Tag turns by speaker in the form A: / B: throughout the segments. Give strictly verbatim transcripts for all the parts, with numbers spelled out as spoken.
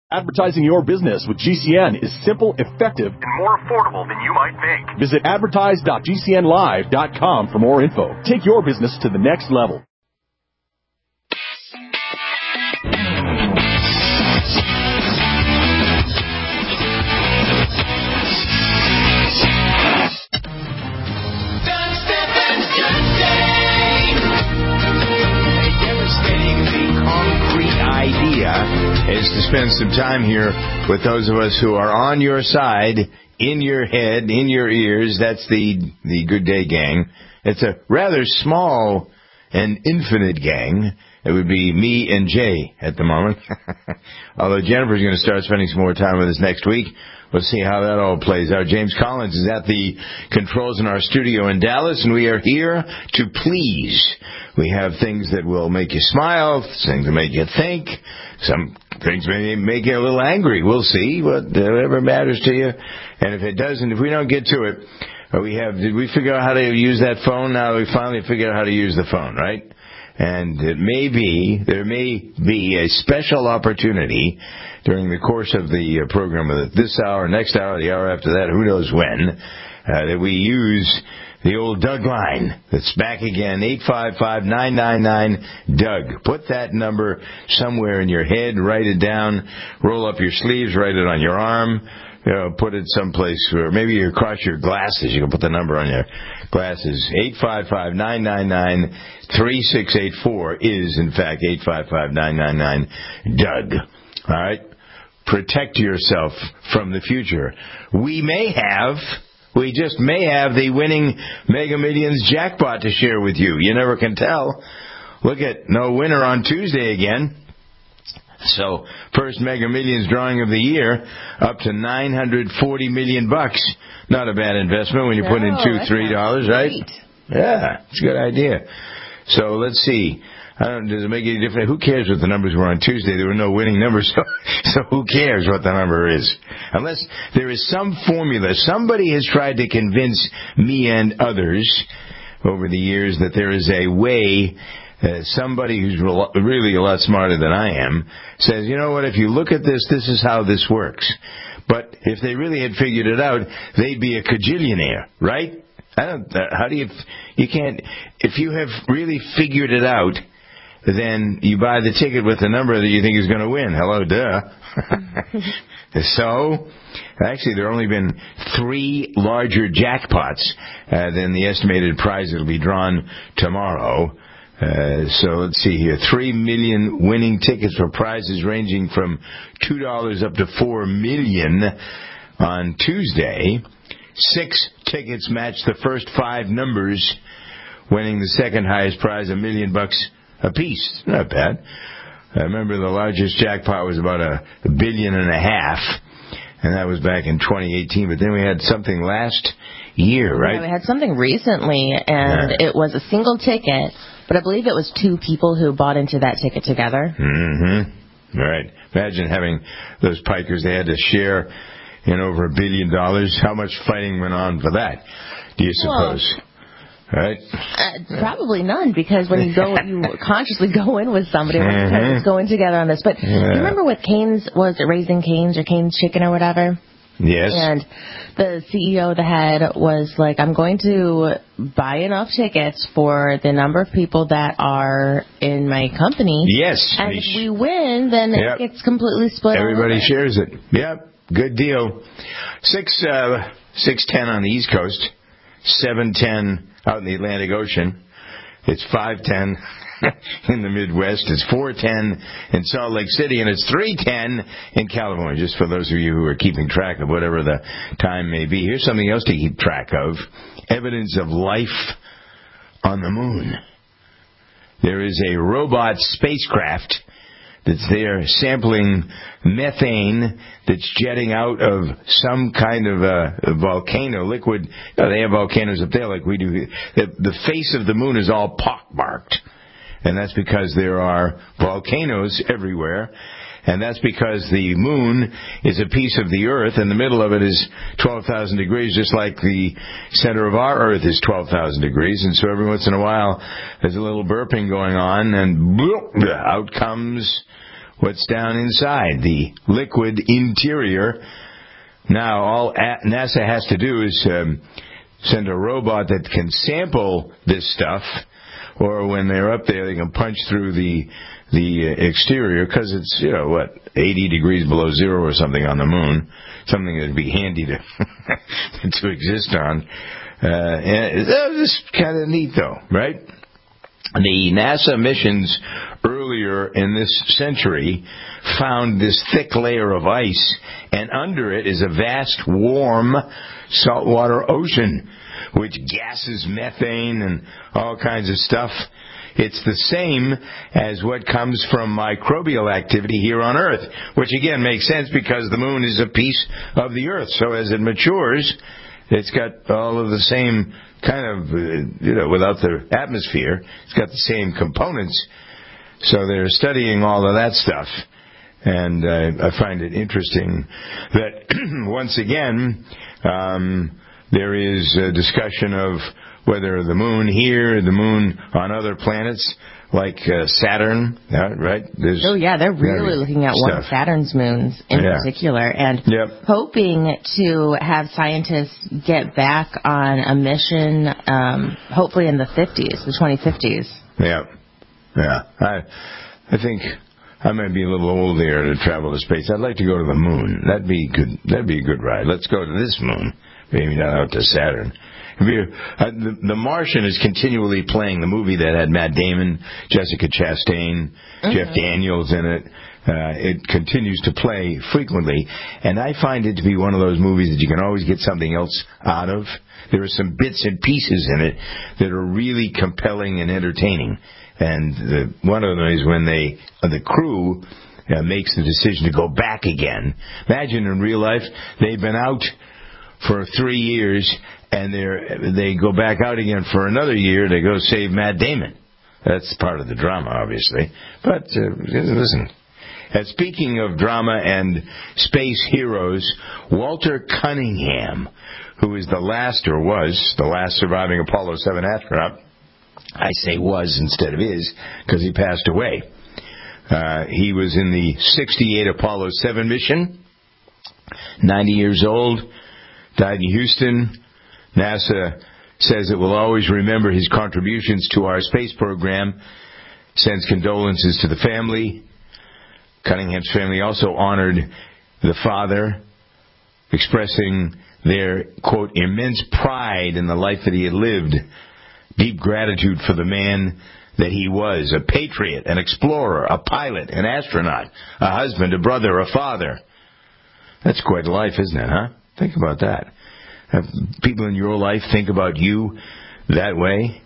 A: Advertising your business with G C N is simple, effective,
B: and more affordable than you might think.
A: Visit advertise dot g c n live dot com for more info. Take your business to the next level.
C: Is to spend some time here with those of us who are on your side, in your head, in your ears. That's the the Good Day Gang. It's a rather small and infinite gang. It would be me and Jay at the moment. Although Jennifer's going to start spending some more time with us next week. We'll see how that all plays out. James Collins is at the controls in our studio in Dallas, and we are here to please. We have things that will make you smile, things that make you think, some things may make you a little angry. We'll see, whatever matters to you. And if it doesn't, if we don't get to it, we have, did we figure out how to use that phone? Now we finally figured out how to use the phone, right? And it may be, there may be a special opportunity during the course of the uh, program, of this hour, next hour, the hour after that, who knows when, uh, that we use the old Doug line that's back again, eight five five, nine nine nine, Doug. Put that number somewhere in your head, write it down, roll up your sleeves, write it on your arm, you know, put it someplace where maybe across your glasses. You can put the number on your glasses. eight five five, nine nine nine, three six eight four is, in fact, eight five five, nine nine nine, Doug. All right? Protect yourself from the future. We may have, we just may have the winning Mega Millions jackpot to share with you. You never can tell. Look at no winner on Tuesday again. So, first Mega Millions drawing of the year, up to nine hundred forty million bucks. Not a bad investment when you no, put in two, three dollars, right? Yeah, it's a good idea. So let's see. I don't, does it make any difference? Who cares what the numbers were on Tuesday? There were no winning numbers, so, so who cares what the number is? Unless there is some formula. Somebody has tried to convince me and others over the years that there is a way. Uh, somebody who's re- really a lot smarter than I am says, you know what, if you look at this, this is how this works. But if they really had figured it out, they'd be a cajillionaire, right? I don't, uh, how do you, you can't, if you have really figured it out, then you buy the ticket with the number that you think is going to win. Hello, duh. So, actually, there have only been three larger jackpots uh, than the estimated prize that will be drawn tomorrow. Uh, so let's see here. Three million winning tickets for prizes ranging from two dollars up to four million on Tuesday. Six tickets match the first five numbers, winning the second highest prize, a million bucks apiece. Not bad. I remember the largest jackpot was about a, a billion and a half, and that was back in twenty eighteen. But then we had something last year, right?
D: Yeah, we had something recently, and yeah. It was a single ticket, but I believe it was two people who bought into that ticket together.
C: Mm-hmm. Right. Imagine having those pikers. They had to share in over a billion dollars. How much fighting went on for that, do you suppose? Well, right?
D: Uh, probably none, because when you go, you consciously go in with somebody, mm-hmm. Let's go in together on this. But yeah. You remember with Cane's, was it Raising Cane's or Cane's Chicken or whatever?
C: Yes.
D: And the C E O, the head, was like, I'm going to buy enough tickets for the number of people that are in my company.
C: Yes.
D: And if we win, then yep. It gets completely split.
C: Everybody shares it. Yep. Good deal. Six, uh, six ten on the East Coast, seven ten out in the Atlantic Ocean. It's five ten in the Midwest. It's four ten in Salt Lake City, and it's three ten in California, just for those of you who are keeping track of whatever the time may be. Here's something else to keep track of. Evidence of life on the moon. There is a robot spacecraft that's there sampling methane that's jetting out of some kind of a, a volcano, liquid. No, they have volcanoes up there like we do. The, the face of the moon is all pockmarked. And that's because there are volcanoes everywhere. And that's because the moon is a piece of the Earth, and the middle of it is twelve thousand degrees, just like the center of our Earth is twelve thousand degrees. And so every once in a while, there's a little burping going on, and bloop, out comes what's down inside, the liquid interior. Now, all NASA has to do is um, send a robot that can sample this stuff, or when they're up there, they can punch through the the exterior, because it's, you know, what, eighty degrees below zero or something on the moon, something that would be handy to to exist on. Uh, and it's kind of neat, though, right? The NASA missions earlier in this century found this thick layer of ice, and under it is a vast, warm, saltwater ocean, which gases methane and all kinds of stuff. It's the same as what comes from microbial activity here on Earth, which again makes sense because the moon is a piece of the Earth. So as it matures, it's got all of the same kind of, uh, you know, without the atmosphere, it's got the same components. So they're studying all of that stuff. And uh, I find it interesting that, once again, um, there is a discussion of whether the moon here, the moon on other planets, like uh, Saturn, uh, right? There's,
D: oh, yeah, they're really looking at stuff. One of Saturn's moons in yeah. particular, and
C: yep.
D: hoping to have scientists get back on a mission, um, hopefully in the fifties, the twenty fifties.
C: Yeah, yeah. I, I think I might be a little old there to travel to space. I'd like to go to the moon. That'd be good. That'd be a good ride. Let's go to this moon, maybe not out to Saturn. Uh, the, the Martian is continually playing, the movie that had Matt Damon, Jessica Chastain, mm-hmm. Jeff Daniels in it. Uh, it continues to play frequently, and I find it to be one of those movies that you can always get something else out of. There are some bits and pieces in it that are really compelling and entertaining. And the, one of them is when they, uh, the crew uh, makes the decision to go back again. Imagine in real life, they've been out for three years, and they they go back out again for another year to go save Matt Damon. That's part of the drama, obviously. But uh, listen, and speaking of drama and space heroes, Walter Cunningham, who is the last, or was, the last surviving Apollo seven astronaut, I say was instead of is, because he passed away. Uh, he was in the sixty-eight Apollo seven mission, ninety years old, died in Houston. NASA says it will always remember his contributions to our space program, sends condolences to the family. Cunningham's family also honored the father, expressing their, quote, immense pride in the life that he had lived, deep gratitude for the man that he was, a patriot, an explorer, a pilot, an astronaut, a husband, a brother, a father. That's quite a life, isn't it, huh? Think about that. Have people in your life think about you that way?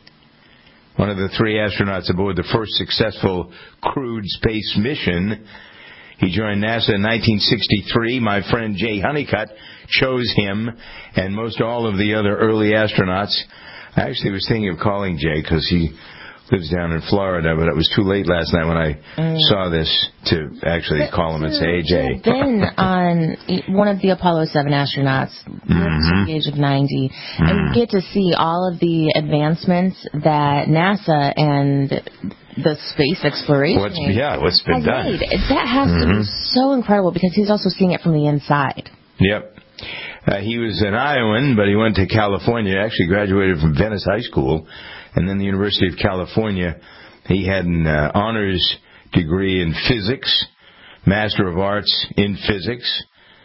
C: One of the three astronauts aboard the first successful crewed space mission. He joined NASA in nineteen sixty-three. My friend Jay Honeycutt chose him, and most all of the other early astronauts. I actually was thinking of calling Jay because he lives down in Florida, but it was too late last night when I mm. saw this to actually but call him and say, hey, Jay.
D: You've been on one of the Apollo seven astronauts, mm-hmm. at the age of ninety, mm-hmm. and you get to see all of the advancements that NASA and the space exploration
C: what's, yeah, what's been
D: has
C: done.
D: Made. That has mm-hmm. to be so incredible because he's also seeing it from the inside.
C: Yep. Uh, he was an Iowan, but he went to California, actually graduated from Venice High School, and then the University of California. He had an uh, honors degree in physics, Master of Arts in physics,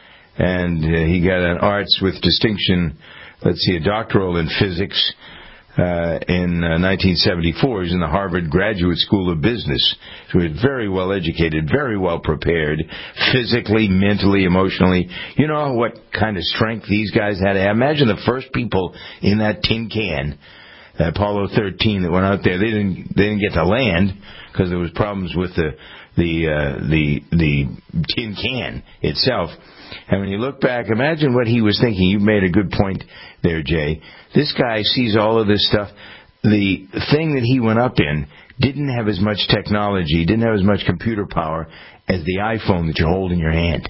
C: and uh, he got an arts with distinction, let's see, a doctoral in physics uh, in uh, nineteen seventy-four. He was in the Harvard Graduate School of Business. So he was very well educated, very well prepared, physically, mentally, emotionally. You know what kind of strength these guys had to have? Imagine the first people in that tin can, Apollo thirteen, that went out there. They didn't they didn't get to land because there was problems with the the uh, the the tin can itself. And when you look back, imagine what he was thinking. You made a good point there, Jay. This guy sees all of this stuff. The thing that he went up in didn't have as much technology, didn't have as much computer power as the iPhone that you hold in your hand.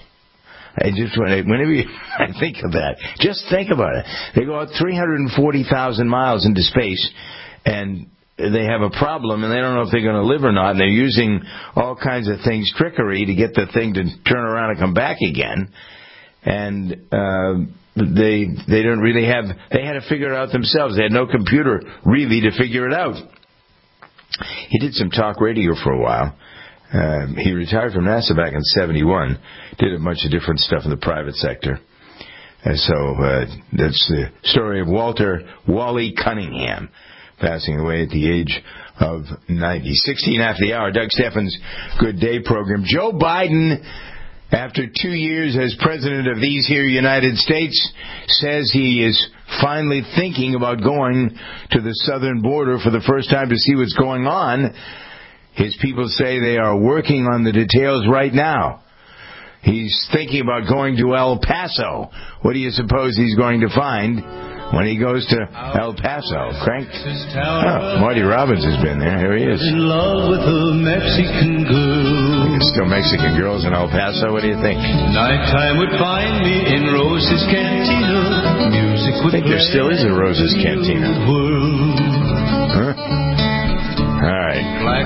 C: I just whenever you, I think of that, just think about it. They go out three hundred forty thousand miles into space, and they have a problem and they don't know if they're going to live or not, and they're using all kinds of things, trickery, to get the thing to turn around and come back again. And uh, they they don't really have, they had to figure it out themselves. They had no computer, really, to figure it out. He did some talk radio for a while. Uh, he retired from NASA back in seventy-one, did a bunch of different stuff in the private sector. And so uh, that's the story of Walter Wally Cunningham, passing away at the age of ninety. sixteen after the hour, Doug Steffens' Good Day program. Joe Biden, after two years as president of these here United States, says he is finally thinking about going to the southern border for the first time to see what's going on. His people say they are working on the details right now. He's thinking about going to El Paso. What do you suppose he's going to find when he goes to El Paso? Cranked? Oh, Marty Robbins has been there. Here he is.
E: In love with a Mexican girl.
C: Still Mexican girls in El Paso. What do you think?
E: Nighttime would find me in Rose's Cantina. Music would
C: I think there still is a Rose's Cantina. Huh? All right.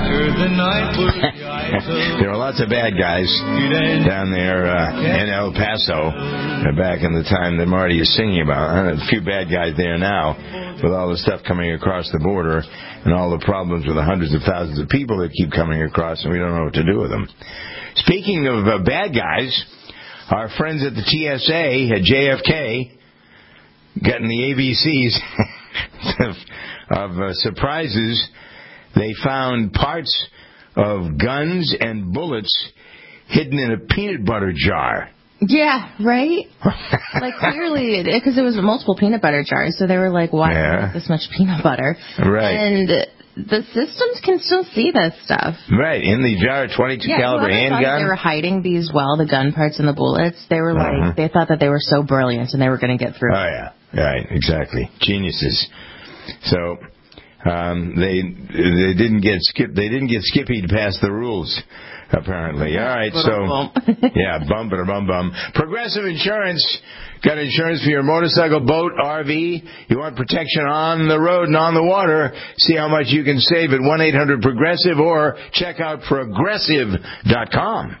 C: There were lots of bad guys down there uh, in El Paso uh, back in the time that Marty is singing about. Uh, a few bad guys there now with all the stuff coming across the border and all the problems with the hundreds of thousands of people that keep coming across, and we don't know what to do with them. Speaking of uh, bad guys, our friends at the T S A at J F K getting the A B Cs of, of uh, surprises. They found parts of guns and bullets hidden in a peanut butter jar.
D: Yeah, right? Like, clearly, because it was multiple peanut butter jars, so they were like, why
C: yeah.
D: this much peanut butter?
C: Right.
D: And the systems can still see this stuff.
C: Right, in the jar, twenty-two
D: yeah,
C: caliber handgun.
D: They were hiding these well, the gun parts and the bullets. They were like, uh-huh. they thought that they were so brilliant and they were going to get through.
C: Oh, yeah, right, exactly. Geniuses. So... Um, they they didn't get skip they didn't get Skippy to pass the rules, apparently. All right, so yeah, bum ba bum bum. Progressive Insurance got insurance for your motorcycle, boat, R V. You want protection on the road and on the water? See how much you can save at one eight hundred progressive or check out progressive dot com.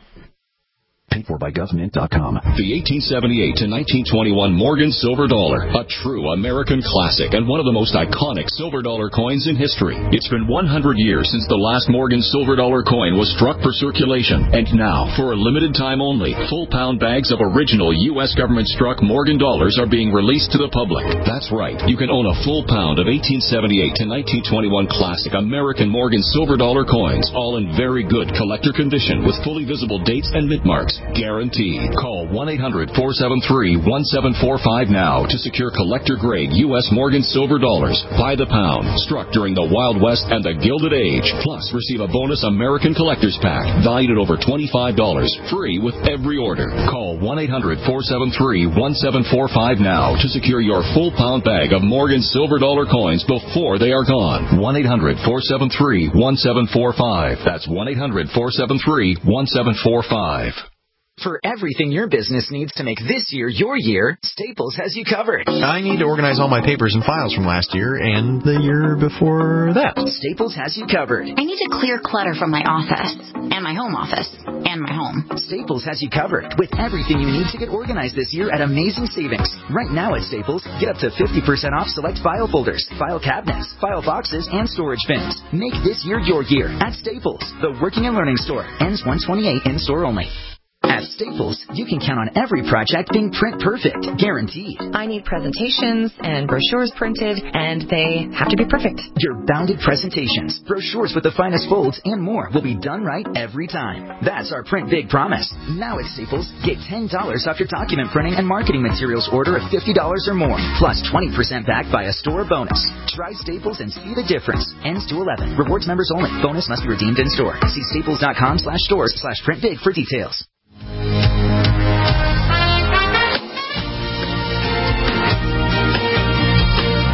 A: Paid for by government dot com.
F: The eighteen seventy-eight to nineteen twenty-one Morgan Silver Dollar, a true American classic and one of the most iconic silver dollar coins in history. It's been one hundred years since the last Morgan Silver Dollar coin was struck for circulation, and now, for a limited time only, full pound bags of original U S government struck Morgan dollars are being released to the public. That's right, you can own a full pound of eighteen seventy-eight to nineteen twenty-one classic American Morgan Silver Dollar coins, all in very good collector condition with fully visible dates and mint marks. Guaranteed. Call one eight hundred four seven three one seven four five now to secure collector-grade U S Morgan Silver Dollars by the pound, struck during the Wild West and the Gilded Age. Plus, receive a bonus American Collector's Pack valued at over twenty-five dollars, free with every order. Call one eight hundred four seven three one seven four five now to secure your full pound bag of Morgan Silver Dollar coins before they are gone. one eight hundred four seven three one seven four five. That's one eight hundred four seven three one seven four five.
G: For everything your business needs to make this year your year, Staples has you covered.
H: I need to organize all my papers and files from last year and the year before that.
G: Staples has you covered.
I: I need to clear clutter from my office, and my home office, and my home.
G: Staples has you covered with everything you need to get organized this year at amazing savings. Right now at Staples, get up to fifty percent off select file folders, file cabinets, file boxes, and storage bins. Make this year your year at Staples, the working and learning store. Ends one twenty-eight in store only. At Staples, you can count on every project being print perfect, guaranteed.
J: I need presentations and brochures printed, and they have to be perfect.
G: Your bounded presentations, brochures with the finest folds, and more will be done right every time. That's our Print Big promise. Now at Staples, get ten dollars off your document printing and marketing materials order of fifty dollars or more, plus twenty percent back by a store bonus. Try Staples and see the difference. Ends two eleven. Rewards members only. Bonus must be redeemed in store. See staples.com slash stores slash print big for details.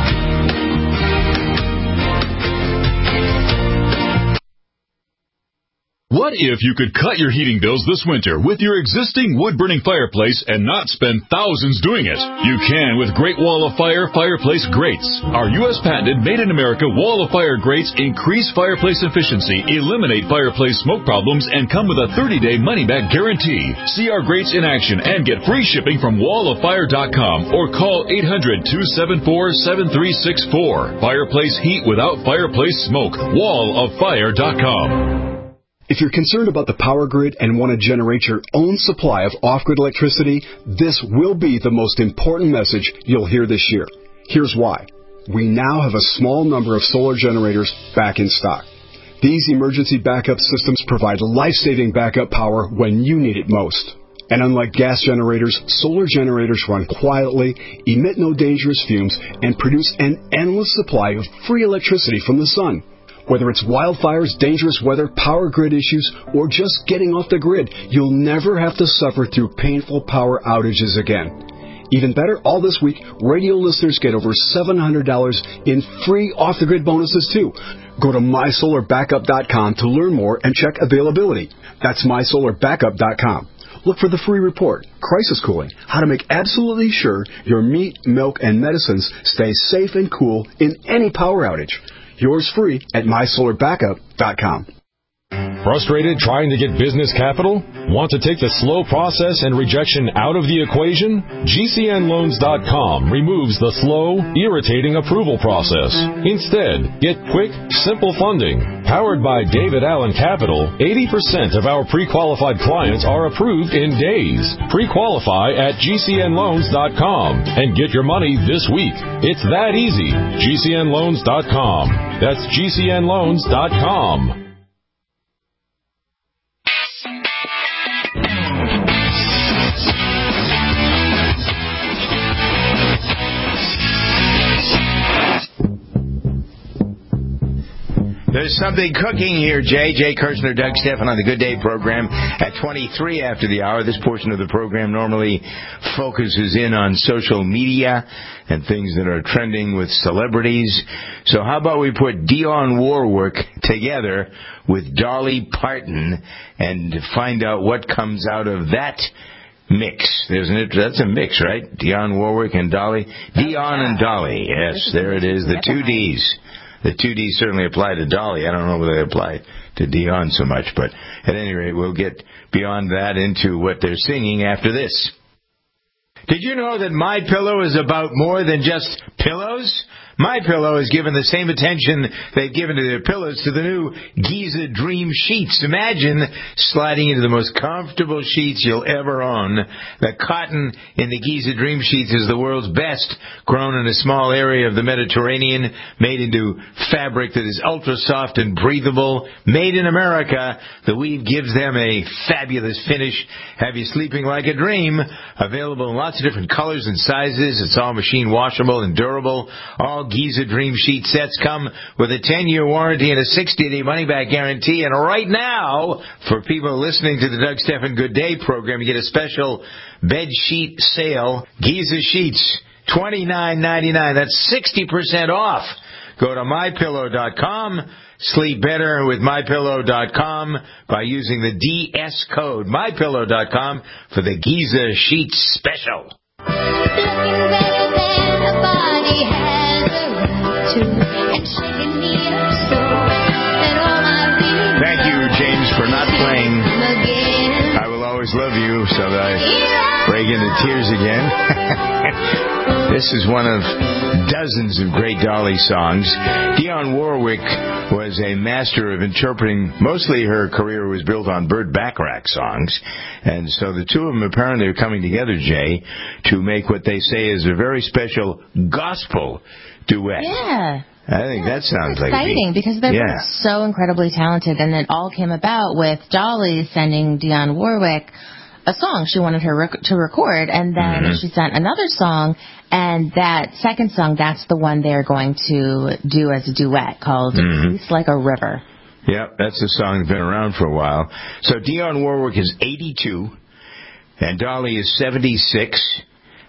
H: What
F: What if you could cut your heating bills this winter with your existing wood-burning fireplace and not spend thousands doing it? You can with Great Wall of Fire fireplace grates. Our U S patented made-in-America Wall of Fire grates increase fireplace efficiency, eliminate fireplace smoke problems, and come with a thirty-day money-back guarantee. See our grates in action and get free shipping from wall of fire dot com or call eight hundred, two seven four, seven three six four. Fireplace heat without fireplace smoke. wall of fire dot com.
K: If you're concerned about the power grid and want to generate your own supply of off-grid electricity, this will be the most important message you'll hear this year. Here's why. We now have a small number of solar generators back in stock. These emergency backup systems provide life-saving backup power when you need it most. And unlike gas generators, solar generators run quietly, emit no dangerous fumes, and produce an endless supply of free electricity from the sun. Whether it's wildfires, dangerous weather, power grid issues, or just getting off the grid, you'll never have to suffer through painful power outages again. Even better, all this week, radio listeners get over seven hundred dollars in free off-the-grid bonuses, too. Go to my solar backup dot com to learn more and check availability. That's my solar backup dot com. Look for the free report, Crisis Cooling, how to make absolutely sure your meat, milk, and medicines stay safe and cool in any power outage. Yours free at my solar backup dot com.
L: Frustrated trying to get business capital? Want to take the slow process and rejection out of the equation? G C N loans dot com removes the slow, irritating approval process. Instead, get quick, simple funding. Powered by David Allen Capital, eighty percent of our pre-qualified clients are approved in days. Pre-qualify at G C N loans dot com and get your money this week. It's that easy. G C N loans dot com. That's G C N loans dot com.
C: There's something cooking here, Jay. Jay Kirshner, Doug Stephan on the Good Day program at twenty-three after the hour. This portion of the program normally focuses in on social media and things that are trending with celebrities. So how about we put Dionne Warwick together with Dolly Parton and find out what comes out of that mix. There's an, that's a mix, right? Dionne Warwick and Dolly. Dionne and Dolly. Yes, there it is. The two D's. The two D's certainly apply to Dolly. I don't know whether they apply to Dionne so much, but at any rate, we'll get beyond that into what they're singing after this. Did you know that My Pillow is about more than just pillows? My Pillow has given the same attention they've given to their pillows to the new Giza Dream Sheets. Imagine sliding into the most comfortable sheets you'll ever own. The cotton in the Giza Dream Sheets is the world's best, grown in a small area of the Mediterranean, made into fabric that is ultra soft and breathable. Made in America, the weave gives them a fabulous finish. Have you sleeping like a dream? Available in lots of different colors and sizes. It's all machine washable and durable. All Giza Dream Sheet sets come with a ten-year warranty and a sixty-day money-back guarantee. And right now, for people listening to the Doug Stephan Good Day program, you get a special bed sheet sale. Giza Sheets, twenty-nine ninety-nine. That's sixty percent off. Go to my pillow dot com. Sleep better with my pillow dot com by using the D S code, my pillow dot com, for the Giza Sheets special. Thank you, James, for not playing I Will Always Love You, so that I break into tears again. This is one of dozens of great Dolly songs. Dionne Warwick was a master of interpreting. Mostly her career was built on Burt Bacharach songs. And so the two of them apparently are coming together, Jay, to make what they say is a very special gospel duet.
D: Yeah.
C: I think
D: yeah,
C: that sounds like
D: exciting because they're
C: yeah.
D: so incredibly talented, and it all came about with Dolly sending Dionne Warwick a song she wanted her rec- to record, and then mm-hmm. she sent another song, and that second song, that's the one they're going to do as a duet called mm-hmm. Peace Like a River.
C: Yep, that's a song that's been around for a while. So Dionne Warwick is eighty-two, and Dolly is seventy-six.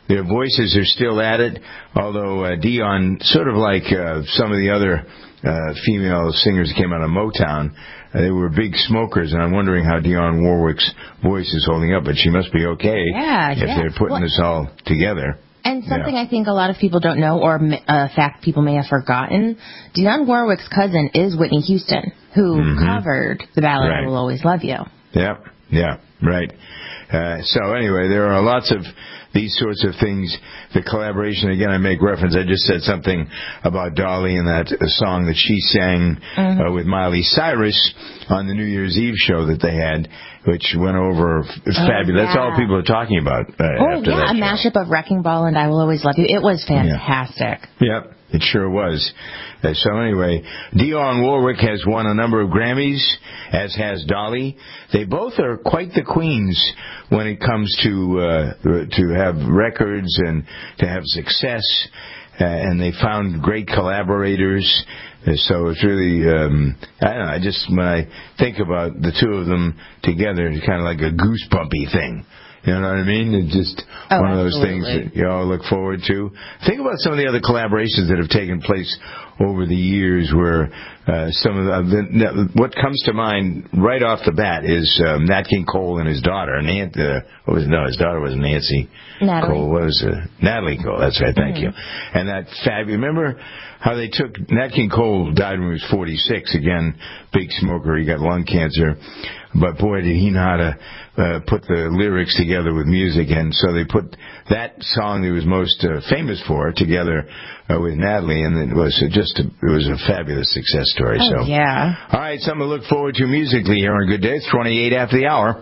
C: their voices are still at it, although uh, Dionne, sort of like uh, some of the other uh, female singers that came out of Motown, uh, they were big smokers, and I'm wondering how Dionne Warwick's voice is holding up, but she must be okay
D: yeah,
C: if
D: yeah.
C: they're putting
D: well,
C: this all together.
D: And something
C: yeah.
D: I think a lot of people don't know, or a fact people may have forgotten, Dionne Warwick's cousin is Whitney Houston, who mm-hmm. covered the ballad
C: right.
D: I Will Always Love You.
C: Yeah, yeah, right. Uh, so anyway, there are lots of these sorts of things. The collaboration, again, I make reference. I just said something about Dolly and that uh, song that she sang mm-hmm. uh, with Miley Cyrus on the New Year's Eve show that they had, which went over f-
D: oh,
C: fabulous.
D: Yeah.
C: That's all people are talking about. Uh,
D: oh,
C: after
D: yeah,
C: that
D: a
C: show.
D: mashup of Wrecking Ball and I Will Always Love You. It was fantastic.
C: Yeah. Yep. It sure was. Uh, so anyway, Dionne Warwick has won a number of Grammys, as has Dolly. They both are quite the queens when it comes to uh, to have records and to have success. Uh, and they found great collaborators. Uh, so it's really, um, I don't know, I just, when I think about the two of them together, it's kind of like a goosebumpy thing. You know what I mean? It's just
D: oh,
C: one of those
D: absolutely.
C: things that you all look forward to. Think about some of the other collaborations that have taken place over the years where uh, some of the, the, what comes to mind right off the bat is um, Nat King Cole and his daughter. Nan, uh, what was, no, his daughter was Nancy
D: Natalie.
C: Cole. What was uh, Natalie Cole, that's right, thank
D: mm-hmm.
C: you. And that fab, remember how they took, Nat King Cole died when he was forty-six, again, big smoker, he got lung cancer. But boy, did he know how to uh, put the lyrics together with music, and so they put that song that he was most uh, famous for together uh, with Natalie, and it was just a, it was a fabulous success story.
D: Oh,
C: so
D: yeah.
C: All right, something to look forward to musically here on Good Day. It's twenty-eight after the hour.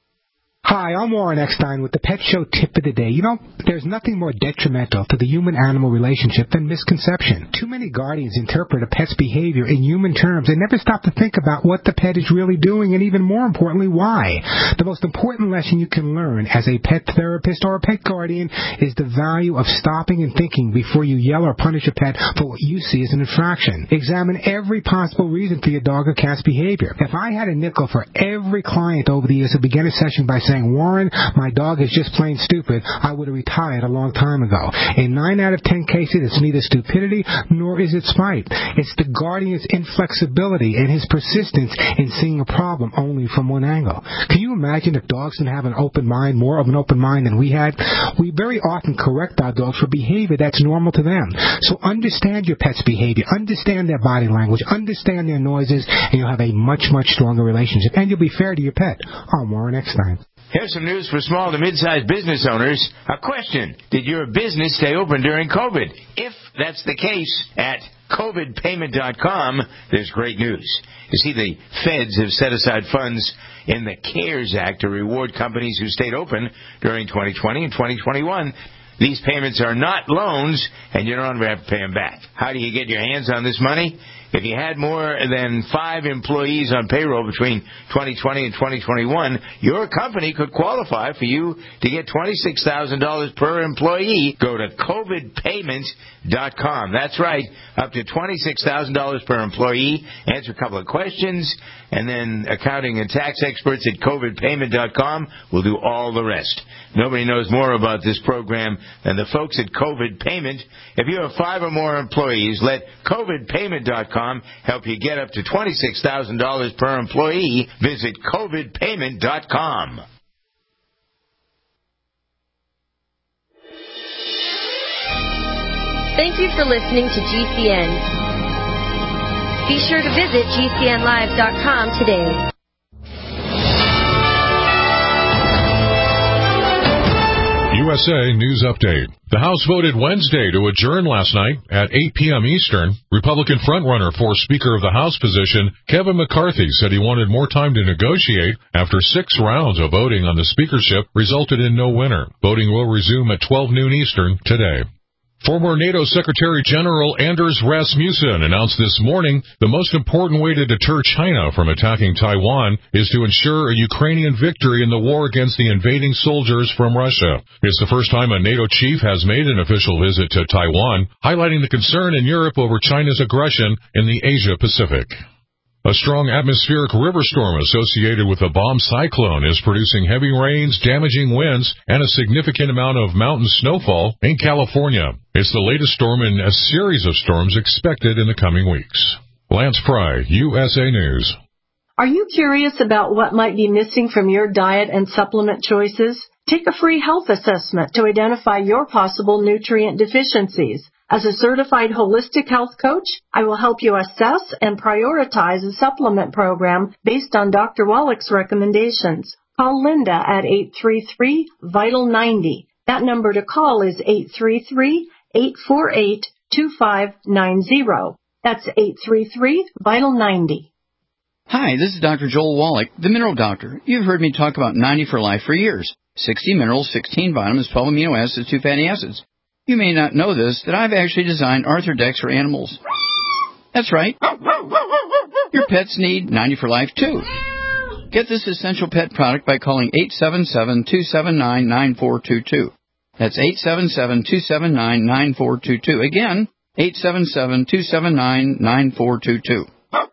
M: Hi, I'm Warren Eckstein with the Pet Show Tip of the Day. You know, there's nothing more detrimental to the human-animal relationship than misconception. Too many guardians interpret a pet's behavior in human terms and never stop to think about what the pet is really doing and, even more importantly, why. The most important lesson you can learn as a pet therapist or a pet guardian is the value of stopping and thinking before you yell or punish a pet for what you see as an infraction. Examine every possible reason for your dog or cat's behavior. If I had a nickel for every client over the years who began a session by saying, saying, Warren, my dog is just plain stupid, I would have retired a long time ago. In nine out of ten cases, it's neither stupidity nor is it spite. It's the guardian's inflexibility and his persistence in seeing a problem only from one angle. Can you imagine if dogs didn't have an open mind, more of an open mind than we had? We very often correct our dogs for behavior that's normal to them. So understand your pet's behavior, understand their body language, understand their noises, and you'll have a much, much stronger relationship, and you'll be fair to your pet. I'm Warren Eckstein.
C: Here's some news for small to mid-sized business owners. A question: did your business stay open during COVID? If that's the case, at covid payment dot com, there's great news. You see, the feds have set aside funds in the CARES Act to reward companies who stayed open during twenty twenty and twenty twenty-one. These payments are not loans, and you don't ever have to pay them back. How do you get your hands on this money? If you had more than five employees on payroll between twenty twenty and twenty twenty-one, your company could qualify for you to get twenty-six thousand dollars per employee. Go to covid payment dot com. That's right, up to twenty-six thousand dollars per employee. Answer a couple of questions, and then accounting and tax experts at covid payment dot com will do all the rest. Nobody knows more about this program than the folks at COVID Payment. If you have five or more employees, let covid payment dot com help you get up to twenty-six thousand dollars per employee. Visit covid payment dot com.
N: Thank you for listening to G C N. Be sure to visit G C N live dot com today.
L: U S A News Update. The House voted Wednesday to adjourn last night at eight p.m. Eastern. Republican frontrunner for Speaker of the House position, Kevin McCarthy, said he wanted more time to negotiate after six rounds of voting on the speakership resulted in no winner. Voting will resume at twelve noon Eastern today. Former NATO Secretary General Anders Rasmussen announced this morning the most important way to deter China from attacking Taiwan is to ensure a Ukrainian victory in the war against the invading soldiers from Russia. It's the first time a NATO chief has made an official visit to Taiwan, highlighting the concern in Europe over China's aggression in the Asia-Pacific.
O: A strong atmospheric river storm associated with a bomb cyclone is producing heavy rains, damaging winds, and a significant amount of mountain snowfall in California. It's the latest storm in a series of storms expected in the coming weeks. Lance Pry, U S A News.
P: Are you curious about what might be missing from your diet and supplement choices? Take a free health assessment to identify your possible nutrient deficiencies. As a certified holistic health coach, I will help you assess and prioritize a supplement program based on Doctor Wallach's recommendations. Call Linda at eight three three, vital ninety. That number to call is eight three three, eight four eight, two five nine zero. That's eight three three, vital ninety.
Q: Hi, this is Doctor Joel Wallach, the Mineral Doctor. You've heard me talk about ninety for Life for years. sixty minerals, sixteen vitamins, twelve amino acids, two fatty acids. You may not know this, that I've actually designed Arthrodex for animals. That's right. Your pets need ninety for Life, too. Get this essential pet product by calling eight seven seven, two seven nine, nine four two two. That's eight seven seven, two seven nine, nine four two two. Again, eight seven seven, two seven nine, nine four two two.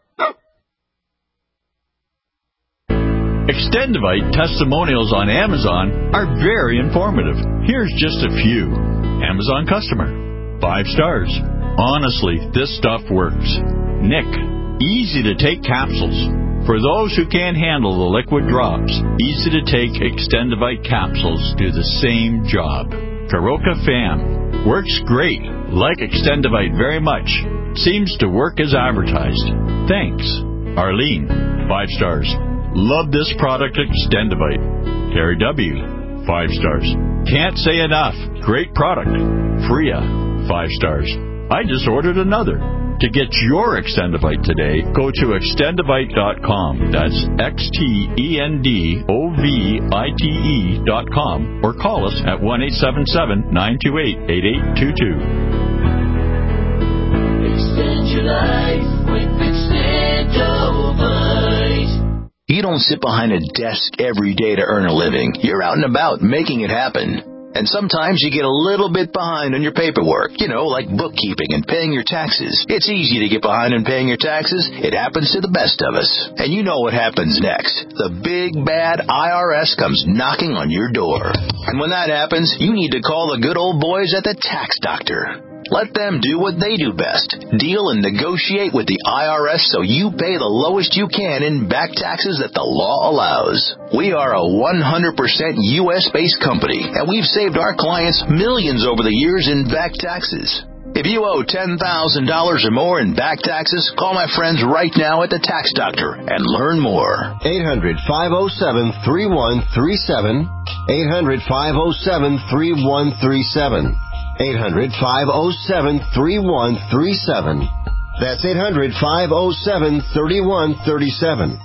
R: Extendivite testimonials on Amazon are very informative. Here's just a few. Amazon customer. Five stars. Honestly, this stuff works. Nick. Easy to take capsules. For those who can't handle the liquid drops, easy to take Extendivite capsules do the same job. Karoka Fam. Works great. Like Extendivite very much. Seems to work as advertised. Thanks. Arlene. Five stars. Love this product, Extendivite. Terry W. Five stars. Can't say enough. Great product. Freya. Five stars. I just ordered another. To get your Extendivite today, go to extendivite dot com. That's X T E N D O V I T E dot com. Or call us at one eight seven seven, nine two eight, eight eight two two.
E: Extend your life with Extendivite.
S: You don't sit behind a desk every day to earn a living. You're out and about making it happen. And sometimes you get a little bit behind on your paperwork, you know, like bookkeeping and paying your taxes. It's easy to get behind on paying your taxes. It happens to the best of us. And you know what happens next. The big, bad I R S comes knocking on your door. And when that happens, you need to call the good old boys at the Tax Doctor. Let them do what they do best. Deal and negotiate with the I R S so you pay the lowest you can in back taxes that the law allows. We are a one hundred percent U S-based company, and we've saved our clients millions over the years in back taxes. If you owe ten thousand dollars or more in back taxes, call my friends right now at the Tax Doctor and learn more.
T: eight hundred, five oh seven, three one three seven. eight hundred, five oh seven, three one three seven. eight hundred, five oh seven, three one three seven. That's eight hundred, five oh seven, three one three seven.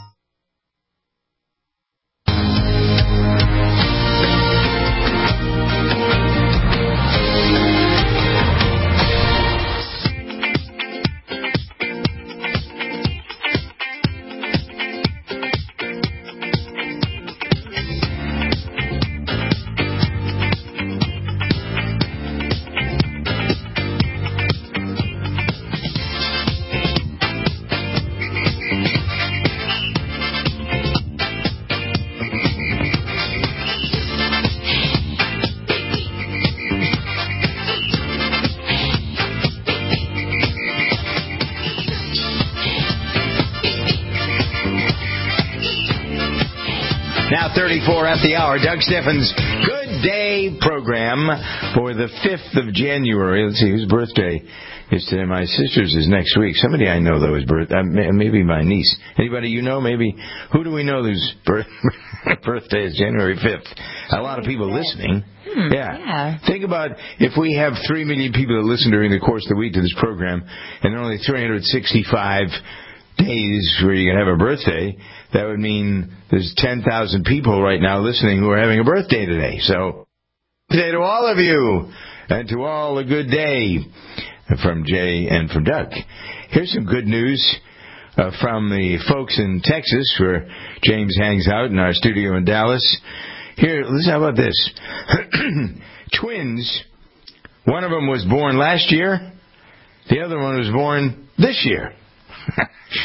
C: thirty-four at the hour. Doug Steffens' Good Day program for the fifth of January. Let's see, whose birthday is today? My sister's is next week. Somebody I know, though, is birth. Uh, maybe my niece. Anybody you know? Maybe. Who do we know whose birth, birthday is January fifth? A lot of people listening.
D: Hmm,
C: yeah.
D: yeah.
C: Think about if we have three million people that listen during the course of the week to this program, and there are only three hundred sixty-five days where you can have a birthday. That would mean there's ten thousand people right now listening who are having a birthday today. So, today to all of you, and to all a good day from Jay and from Doug. Here's some good news uh, from the folks in Texas, where James hangs out in our studio in Dallas. Here, listen, how about this? Twins. One of them was born last year. The other one was born this year.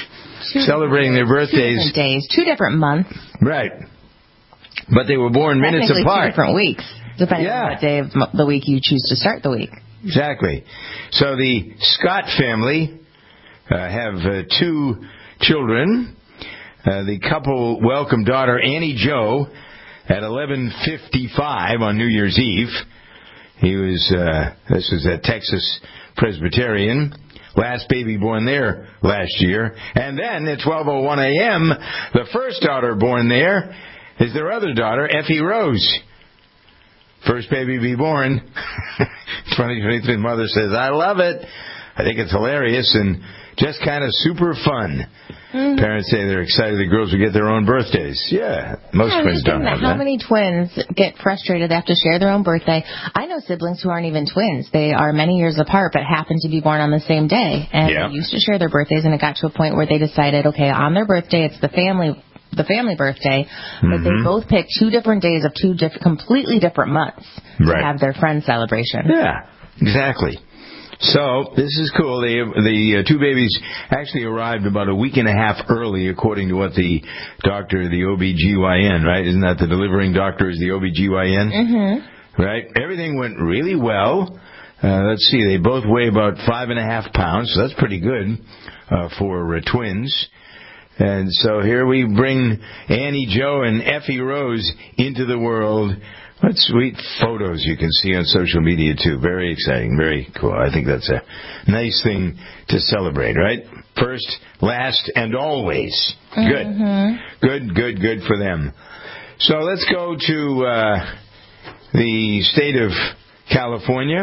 D: two
C: celebrating their birthdays.
D: Two different days, two different months.
C: Right. But they were born minutes apart.
D: Two different weeks, depending
C: yeah.
D: on what day of the week you choose to start the week.
C: Exactly. So the Scott family uh, have uh, two children. Uh, the couple welcomed daughter Annie Jo at eleven fifty-five on New Year's Eve. He was, uh, this was at Texas Presbyterian. Last baby born there last year. And then at twelve oh one a.m., the first daughter born there is their other daughter, Effie Rose. First baby to be born. twenty twenty-three mother says, I love it. I think it's hilarious and just kind of super fun. Mm-hmm. Parents say they're excited the girls will get their own birthdays. Yeah, most
D: yeah,
C: twins don't have
D: how
C: that.
D: How many twins get frustrated they have to share their own birthday? I know siblings who aren't even twins. They are many years apart but happen to be born on the same day. And yeah. they used to share their birthdays, and it got to a point where they decided, okay, on their birthday, it's the family the family birthday, but mm-hmm. they both picked two different days of two diff- completely different months
C: right.
D: to have their friend celebration.
C: Yeah, exactly. So, this is cool. They, the uh, two babies actually arrived about a week and a half early, according to what the doctor, the O B G Y N, right? Isn't that the delivering doctor is the O B G Y N?
D: Mm-hmm.
C: Right? Everything went really well. Uh, let's see, they both weigh about five and a half pounds, so that's pretty good uh, for uh, twins. And so here we bring Annie Jo and Effie Rose into the world. What sweet photos you can see on social media, too. Very exciting. Very cool. I think that's a nice thing to celebrate, right? First, last, and always. Good.
D: Mm-hmm.
C: Good, good, good for them. So let's go to uh, the state of California.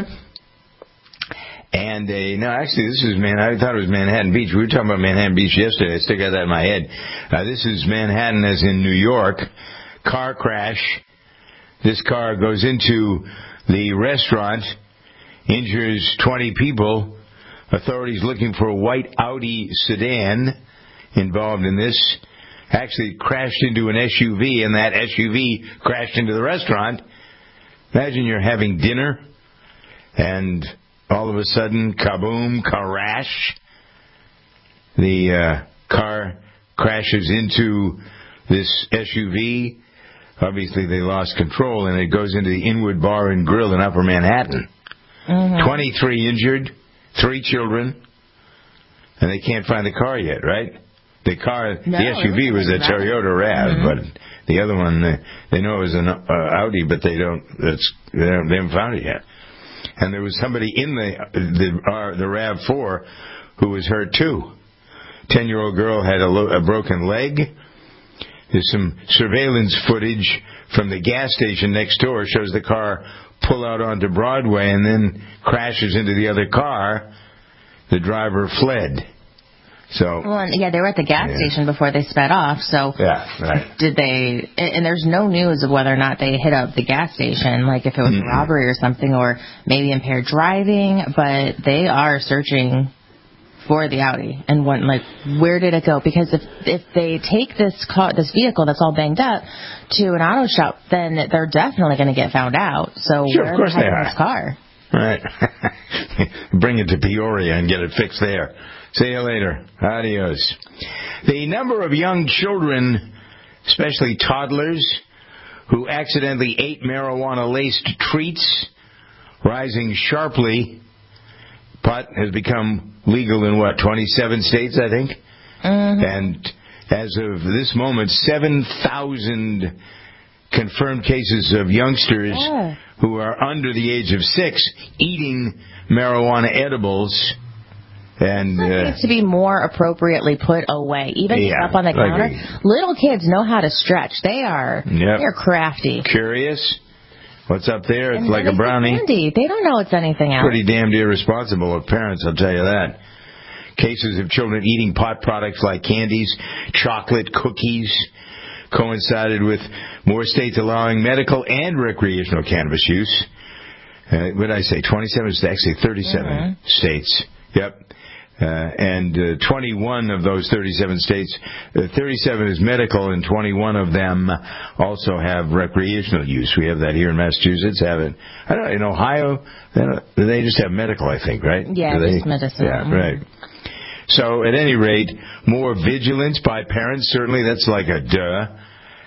C: And, uh, no, actually, this is, man, I thought it was Manhattan Beach. We were talking about Manhattan Beach yesterday. I still got that in my head. Uh, this is Manhattan as in New York. Car crash. This car goes into the restaurant, injures twenty people. Authorities looking for a white Audi sedan involved in this. Actually crashed into an S U V, and that S U V crashed into the restaurant. Imagine you're having dinner, and all of a sudden, kaboom, crash. The uh, car crashes into this S U V. Obviously, they lost control, and it goes into the Inwood Bar and Grill in Upper Manhattan.
D: Mm-hmm.
C: twenty-three injured, three children, and they can't find the car yet, right? The car,
D: no,
C: the S U V was a Toyota RAV, mm-hmm. but the other one, they, they know it was an uh, Audi, but they don't, it's, they, don't, they haven't found it yet. And there was somebody in the the, uh, the RAV four who was hurt, too. Ten-year-old girl had a, lo- a broken leg. There's some surveillance footage from the gas station next door. Shows the car pull out onto Broadway and then crashes into the other car. The driver fled. So
D: well, yeah, they were at the gas yeah. station before they sped off. So
C: yeah, right.
D: Did they? And there's no news of whether or not they hit up the gas station, like if it was mm-hmm. a robbery or something, or maybe impaired driving. But they are searching for the Audi and what, like, where did it go? Because if if they take this car, this vehicle that's all banged up to an auto shop, then they're definitely going to get found out. So
C: sure,
D: where
C: of course
D: are they
C: they are.
D: This car?
C: Right. Bring it to Peoria and get it fixed there. See you later. Adios. The number of young children, especially toddlers, who accidentally ate marijuana-laced treats, rising sharply. Pot has become legal in, what, twenty-seven states, I think?
D: Mm-hmm.
C: And as of this moment, seven thousand confirmed cases of youngsters
D: yeah.
C: who are under the age of six eating marijuana edibles. And
D: that
C: uh,
D: needs to be more appropriately put away. Even
C: yeah,
D: up on the counter, little kids know how to stretch. They are
C: yep.
D: they're crafty.
C: Curious. What's up there? It's
D: and
C: like a brownie.
D: Candy. They don't know it's anything else.
C: Pretty damned irresponsible of parents, I'll tell you that. Cases of children eating pot products like candies, chocolate, cookies, coincided with more states allowing medical and recreational cannabis use. Uh, what did I say? twenty-seven, actually thirty-seven mm-hmm. states. Yep. Uh, and uh, twenty-one of those thirty-seven states, uh, thirty-seven is medical, and twenty-one of them also have recreational use. We have that here in Massachusetts. Have it? I don't know. In Ohio, they just have medical, I think, right?
D: Yeah,
C: they,
D: just medicine.
C: Yeah, right. So, at any rate, more vigilance by parents, certainly that's like a duh.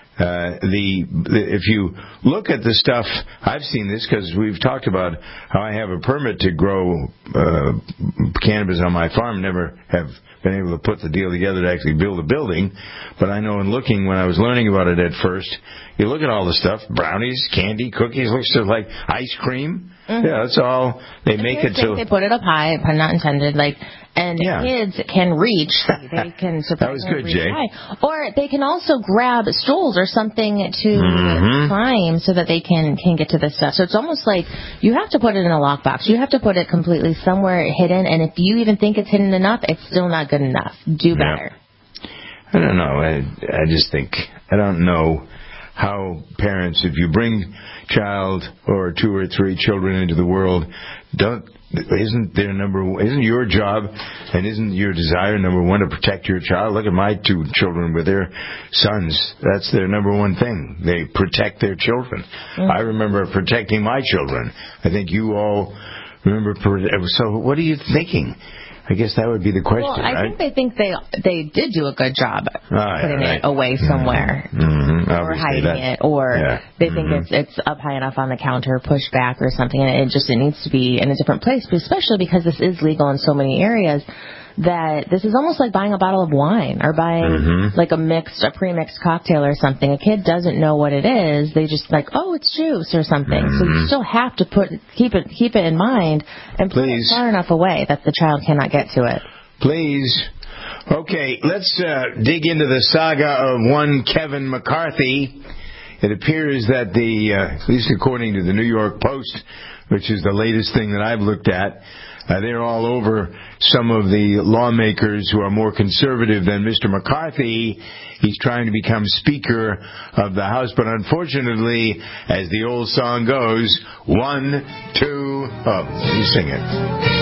C: Uh, the, the if you look at the stuff, I've seen this because we've talked about how I have a permit to grow uh, cannabis on my farm. Never have been able to put the deal together to actually build a building. But I know in looking, when I was learning about it at first, you look at all the stuff, brownies, candy, cookies, looks just like ice cream. Mm-hmm. Yeah, that's all. They
D: the
C: make it so...
D: They put it up high, pun not intended, like, and yeah. kids can reach, they can
C: that was good,
D: reach
C: Jay.
D: high. Or they can also grab stools or something to
C: mm-hmm.
D: climb so that they can, can get to this stuff. So it's almost like you have to put it in a lockbox. You have to put it completely somewhere hidden, and if you even think it's hidden enough, it's still not good enough. Do better.
C: Yeah. I don't know. I, I just think, I don't know how parents, if you bring child or two or three children into the world, don't isn't their number isn't your job and isn't your desire number one to protect your child? Look at my two children with their sons. That's their number one thing. They protect their children. Mm-hmm. I remember protecting my children. I think you all remember. So what are you thinking? I guess that would be the question,
D: well, I
C: right?
D: think they think they they did do a good job
C: oh, yeah,
D: putting
C: right.
D: it away somewhere,
C: mm-hmm.
D: or hiding
C: that,
D: it, or
C: yeah.
D: they
C: mm-hmm.
D: think it's it's up high enough on the counter, pushed back or something, and it just it needs to be in a different place. But especially because this is legal in so many areas, that this is almost like buying a bottle of wine or buying
C: mm-hmm.
D: like a mixed, a pre-mixed cocktail or something. A kid doesn't know what it is. They just like, oh, it's juice or something.
C: Mm-hmm.
D: So you still have to put keep it keep it in mind and put
C: Please.
D: it far enough away that the child cannot get to it.
C: Please. Okay, let's uh, dig into the saga of one Kevin McCarthy. It appears that the, uh, at least according to the New York Post, which is the latest thing that I've looked at, uh, they're all over some of the lawmakers who are more conservative than Mister McCarthy. He's trying to become Speaker of the House, but unfortunately, as the old song goes, one, two, oh, you sing it.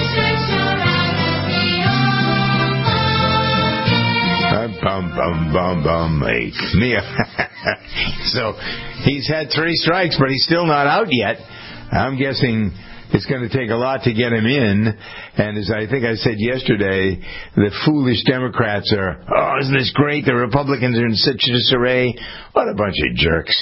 C: Bum, bum, bum, bum, make me. So he's had three strikes, but he's still not out yet. I'm guessing it's going to take a lot to get him in. And as I think I said yesterday, the foolish Democrats are, oh, isn't this great? The Republicans are in such disarray. What a bunch of jerks.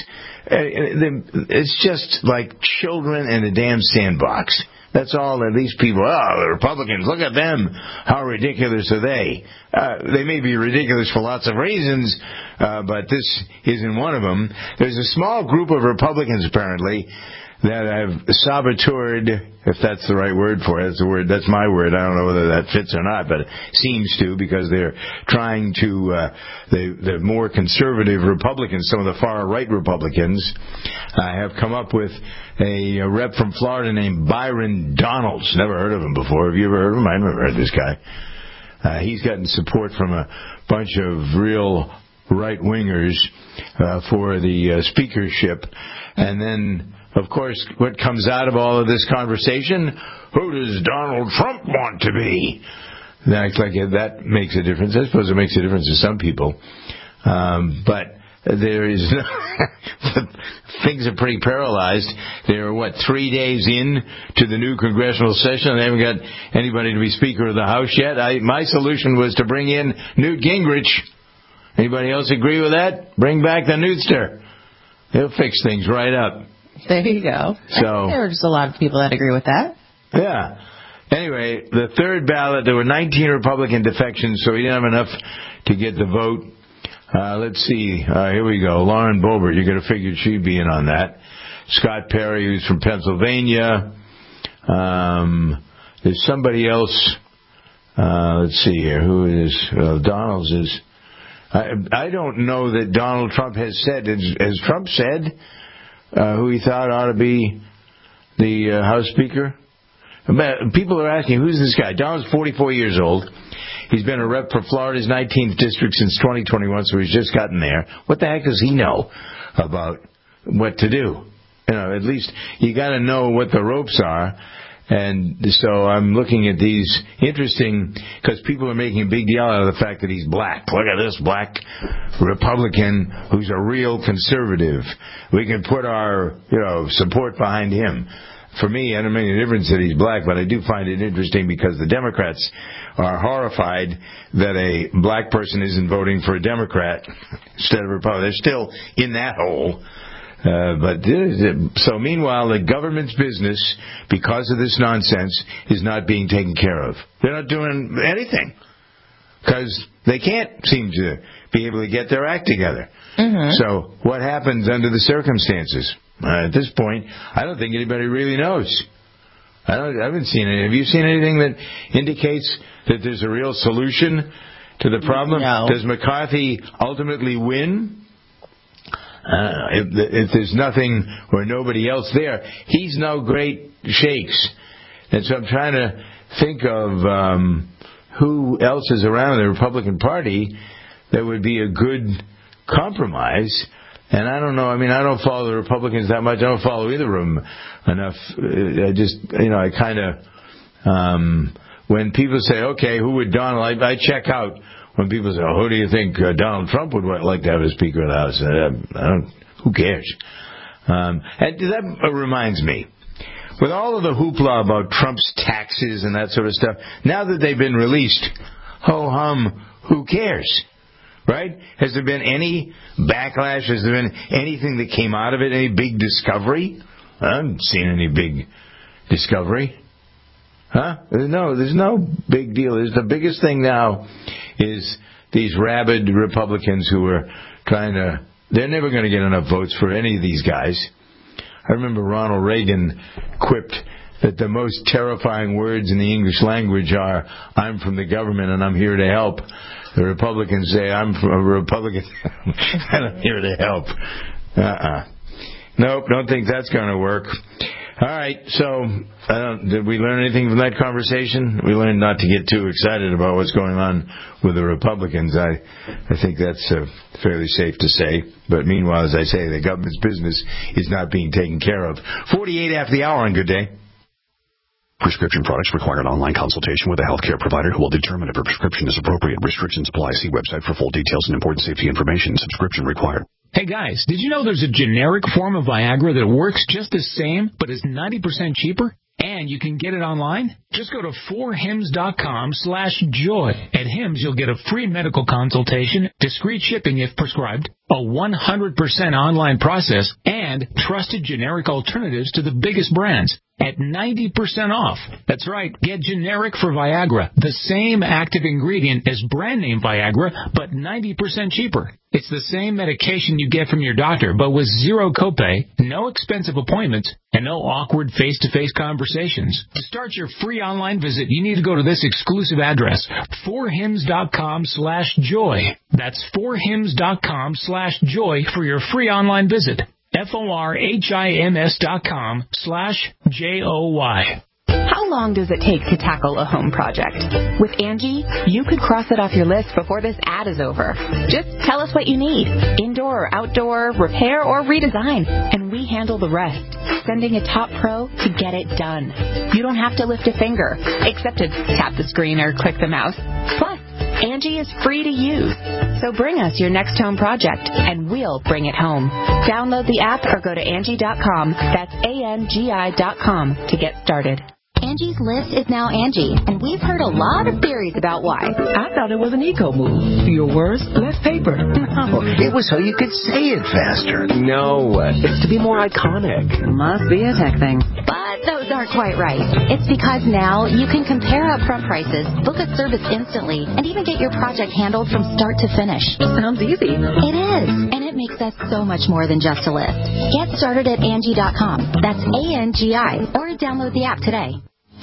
C: It's just like children in a damn sandbox. That's all that these people, oh, the Republicans, look at them. How ridiculous are they? Uh, they may be ridiculous for lots of reasons, uh, but this isn't one of them. There's a small group of Republicans, apparently, that have saboteured, if that's the right word for it, that's the word, that's my word, I don't know whether that fits or not, but it seems to, because they're trying to, uh, the, the more conservative Republicans, some of the far-right Republicans, uh, have come up with a, a rep from Florida named Byron Donalds. Never heard of him before. Have you ever heard of him? I've never heard of this guy. Uh, he's gotten support from a bunch of real right-wingers uh, for the uh, speakership. And then, of course, what comes out of all of this conversation? Who does Donald Trump want to be? That, like, that makes a difference. I suppose it makes a difference to some people. Um, but there is things are pretty paralyzed. They're, what, three days in to the new congressional session. They haven't got anybody to be Speaker of the House yet. I, my solution was to bring in Newt Gingrich. Anybody else agree with that? Bring back the Newtster. He'll fix things right up.
D: There you go.
C: So
D: there are just a lot of people that agree with that.
C: Yeah. Anyway, the third ballot, there were nineteen Republican defections, so he didn't have enough to get the vote. Uh, let's see. Uh, here we go. Lauren Boebert, you could have figured she'd be in on that. Scott Perry, who's from Pennsylvania. Um, there's somebody else. Uh, let's see here. Who is? Uh, Donalds is. I, I don't know that Donald Trump has said, as, as Trump said, uh, who he thought ought to be the uh, House Speaker. People are asking, who's this guy? Donald's forty-four years old. He's been a rep for Florida's nineteenth district since twenty twenty-one, so he's just gotten there. What the heck does he know about what to do? You know, at least you got to know what the ropes are. And so I'm looking at these interesting, because people are making a big deal out of the fact that he's black. Look at this black Republican who's a real conservative. We can put our, you know, support behind him. for me, I don't make any difference that he's black, but I do find it interesting because the Democrats are horrified that a black person isn't voting for a Democrat instead of a Republican. They're still in that hole. Uh, but so meanwhile, the government's business, because of this nonsense, is not being taken care of. They're not doing anything because they can't seem to be able to get their act together. Mm-hmm. So what happens under the circumstances? Uh, at this point, I don't think anybody really knows. I, don't, I haven't seen any. Have you seen anything that indicates that there's a real solution to the problem?
D: No.
C: Does McCarthy ultimately win? Uh, if, if there's nothing or nobody else there, he's no great shakes. And so I'm trying to think of um, who else is around the Republican Party that would be a good compromise. And I don't know. I mean, I don't follow the Republicans that much. I don't follow either of them enough. I just, you know, I kind of, um, when people say, okay, who would Donald, I, I check out. When people say, oh, who do you think uh, Donald Trump would like to have as Speaker of the House? Uh, I don't, who cares? Um, and that reminds me, with all of the hoopla about Trump's taxes and that sort of stuff, now that they've been released, ho-hum, who cares? Right? Has there been any backlash? Has there been anything that came out of it? Any big discovery? I haven't seen any big discovery. Huh? No, there's no big deal. There's the biggest thing now is these rabid Republicans who are trying to, they're never going to get enough votes for any of these guys. I remember Ronald Reagan quipped that the most terrifying words in the English language are, I'm from the government and I'm here to help. The Republicans say, I'm from a Republican and I'm here to help. Uh-uh. Nope, don't think that's going to work. All right, so I don't, did we learn anything from that conversation? We learned not to get too excited about what's going on with the Republicans. I, I think that's uh, fairly safe to say. But meanwhile, as I say, the government's business is not being taken care of. forty-eight after the hour on Good Day.
K: Prescription products require an online consultation with a healthcare provider who will determine if a prescription is appropriate. Restrictions apply. See website for full details and important safety information. Subscription required.
U: Hey guys, did you know there's a generic form of Viagra that works just the same but is ninety percent cheaper? And you can get it online? Just go to four hims dot com slash joy. At Hims, you'll get a free medical consultation, discreet shipping if prescribed, a one hundred percent online process, and trusted generic alternatives to the biggest brands at ninety percent off. That's right, get generic for Viagra, the same active ingredient as brand name Viagra, but ninety percent cheaper. It's the same medication you get from your doctor, but with zero copay, no expensive appointments, and no awkward face-to-face conversations. To start your free online visit, you need to go to this exclusive address, four hims dot com slash joy. That's four hims dot com slash joy for your free online visit. F O R H I M S dot com slash J O Y.
J: How long does it take to tackle a home project? With Angie, you could cross it off your list before this ad is over. Just tell us what you need, indoor or outdoor, repair or redesign, and we handle the rest, sending a top pro to get it done. You don't have to lift a finger, except to tap the screen or click the mouse. Plus, Angie is free to use. So bring us your next home project, and we'll bring it home. Download the app or go to Angie dot com. That's A N G I dot com to get started.
I: Angie's List is now Angie, and we've heard a lot of theories about why.
V: I thought it was an eco move. Fewer words, less paper.
W: No, it was so you could say it faster.
V: No, it's to be more iconic. Must be a tech thing.
I: But those aren't quite right. It's because now you can compare upfront prices, book a service instantly, and even get your project handled from start to finish.
V: Sounds easy.
I: It is, and it makes us so much more than just a list. Get started at Angie dot com. That's A N G I, or download the app today.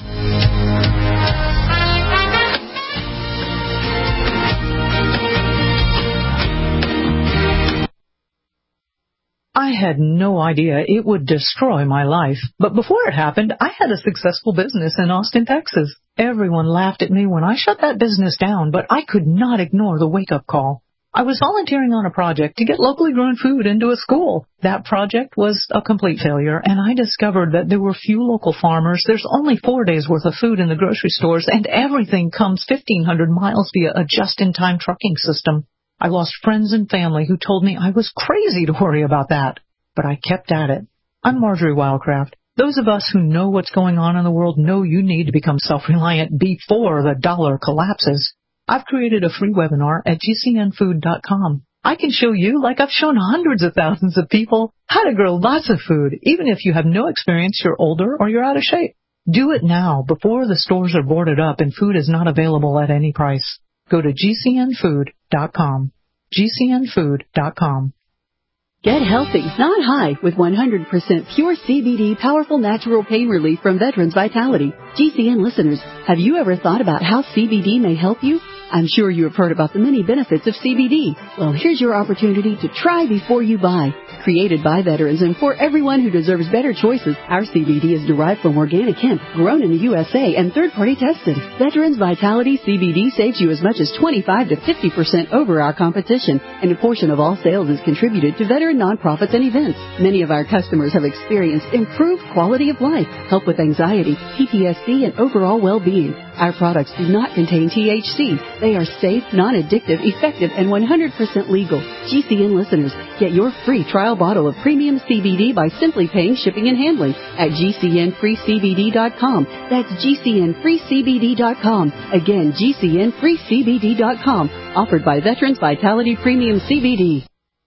V: I had no idea it would destroy my life. But before it happened, I had a successful business in Austin, Texas. Everyone laughed at me when I shut that business down, but I could not ignore the wake-up call. I was volunteering on a project to get locally grown food into a school. That project was a complete failure, and I discovered that there were few local farmers. There's only four days' worth of food in the grocery stores, and everything comes fifteen hundred miles via a just-in-time trucking system. I lost friends and family who told me I was crazy to worry about that, but I kept at it. I'm Marjorie Wildcraft. Those of us who know what's going on in the world know you need to become self-reliant before the dollar collapses. I've created a free webinar at G C N food dot com. I can show you, like I've shown hundreds of thousands of people, how to grow lots of food, even if you have no experience, you're older, or you're out of shape. Do it now, before the stores are boarded up and food is not available at any price. Go to G C N food dot com. G C N food dot com.
A: Get healthy, not high, with one hundred percent pure C B D powerful natural pain relief from Veterans Vitality. G C N listeners, have you ever thought about how C B D may help you? I'm sure you have heard about the many benefits of C B D. Well, here's your opportunity to try before you buy. Created by veterans and for everyone who deserves better choices, our C B D is derived from organic hemp, grown in the U S A and third-party tested. Veterans Vitality C B D saves you as much as twenty-five to fifty percent over our competition, and a portion of all sales is contributed to veteran nonprofits and events. Many of our customers have experienced improved quality of life, help with anxiety, P T S D, and overall well-being. Our products do not contain T H C. They are safe, non-addictive, effective, and one hundred percent legal. G C N listeners, get your free trial bottle of premium C B D by simply paying shipping and handling at G C N free C B D dot com. That's G C N free C B D dot com. Again, G C N free C B D dot com. Offered by Veterans Vitality Premium C B D.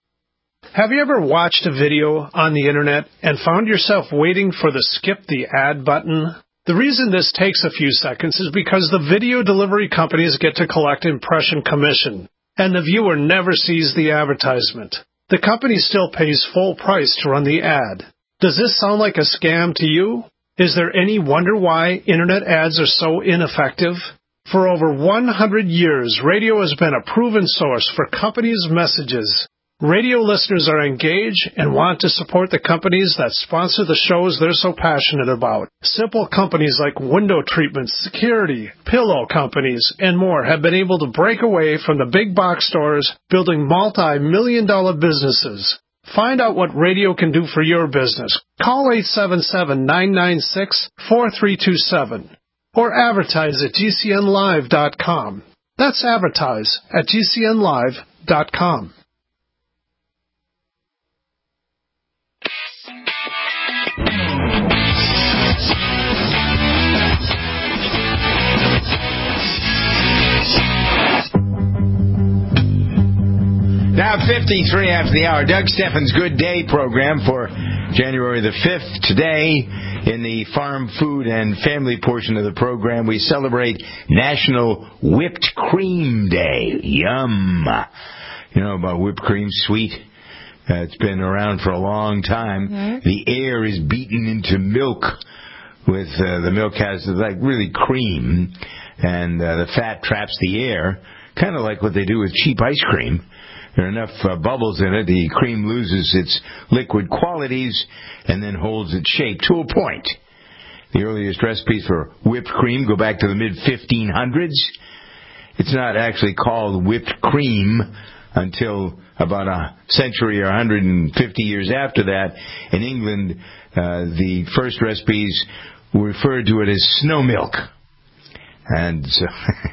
B: Have you ever watched a video on the internet and found yourself waiting for the skip the ad button? The reason this takes a few seconds is because the video delivery companies get to collect impression commission, and the viewer never sees the advertisement. The company still pays full price to run the ad. Does this sound like a scam to you? Is there any wonder why internet ads are so ineffective? For over one hundred years, radio has been a proven source for companies' messages. Radio listeners are engaged and want to support the companies that sponsor the shows they're so passionate about. Simple companies like window treatments, security, pillow companies, and more have been able to break away from the big box stores, building multi-million dollar businesses. Find out what radio can do for your business. Call eight seven seven, nine nine six, four three two seven or advertise at G C N live dot com. That's advertise at G C N live dot com.
C: Now fifty-three after the hour. Doug Steffens' Good Day program for January the fifth. Today, in the farm, food, and family portion of the program, we celebrate National Whipped Cream Day. Yum. You know about whipped cream, sweet? Uh, it's been around for a long time. Mm-hmm. The air is beaten into milk with, uh, the milk has like really cream, and uh, the fat traps the air, kind of like what they do with cheap ice cream. There are enough uh, bubbles in it, the cream loses its liquid qualities and then holds its shape to a point. The earliest recipes for whipped cream go back to the mid fifteen hundreds. It's not actually called whipped cream until about a century or one hundred fifty years after that. In England, uh, the first recipes referred to it as snow milk. And so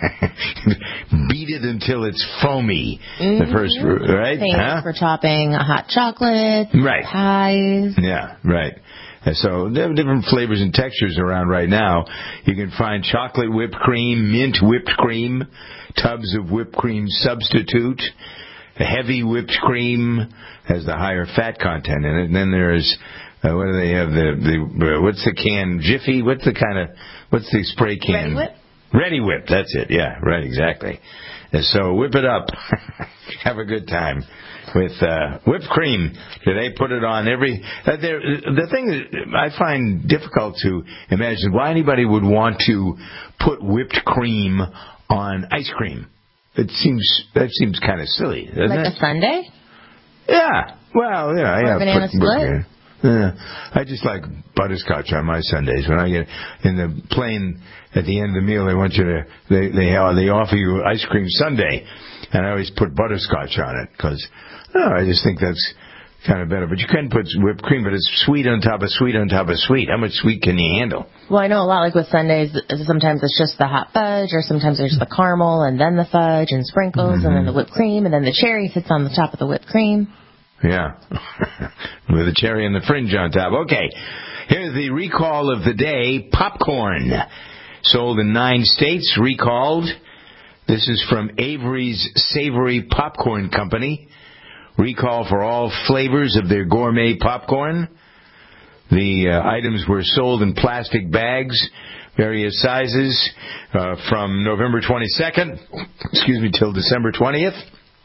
C: beat it until it's foamy. Mm-hmm. The first, right?
D: Famous
C: huh?
D: for topping hot chocolate,
C: right?
D: Pies.
C: Yeah, right. And so there are different flavors and textures around right now. You can find chocolate whipped cream, mint whipped cream, tubs of whipped cream substitute. Heavy whipped cream has the higher fat content in it. And then there's uh, what do they have? The the uh, what's the can? Jiffy? What's the kind of what's the spray can?
D: Ready Whip.
C: Ready Whip, that's it. Yeah, right, exactly. And so whip it up. Have a good time with uh, whipped cream. Do they put it on every... Uh, the thing that I find difficult to imagine, why anybody would want to put whipped cream on ice cream. It seems That seems kind of silly, doesn't
D: like
C: it?
D: Like a sundae?
C: Yeah. Well, yeah.
D: Or
C: yeah,
D: a banana
C: put,
D: split?
C: Yeah. I just like butterscotch on my sundaes. When I get in the plane at the end of the meal, they want you to they they they offer you ice cream sundae, and I always put butterscotch on it because oh, I just think that's kind of better. But you can put whipped cream, but it's sweet on top of sweet on top of sweet. How much sweet can you handle?
D: Well, I know a lot. Like with sundaes, sometimes it's just the hot fudge, or sometimes there's the caramel and then the fudge and sprinkles, mm-hmm. and then the whipped cream, and then the cherry sits on the top of the whipped cream.
C: Yeah, with a cherry and the fringe on top. Okay, Here's the recall of the day. Popcorn. Sold in nine states, recalled. This is from Avery's Savory Popcorn Company. Recall for all flavors of their gourmet popcorn. The uh, items were sold in plastic bags, various sizes, uh, from November twenty-second, excuse me, till December twentieth.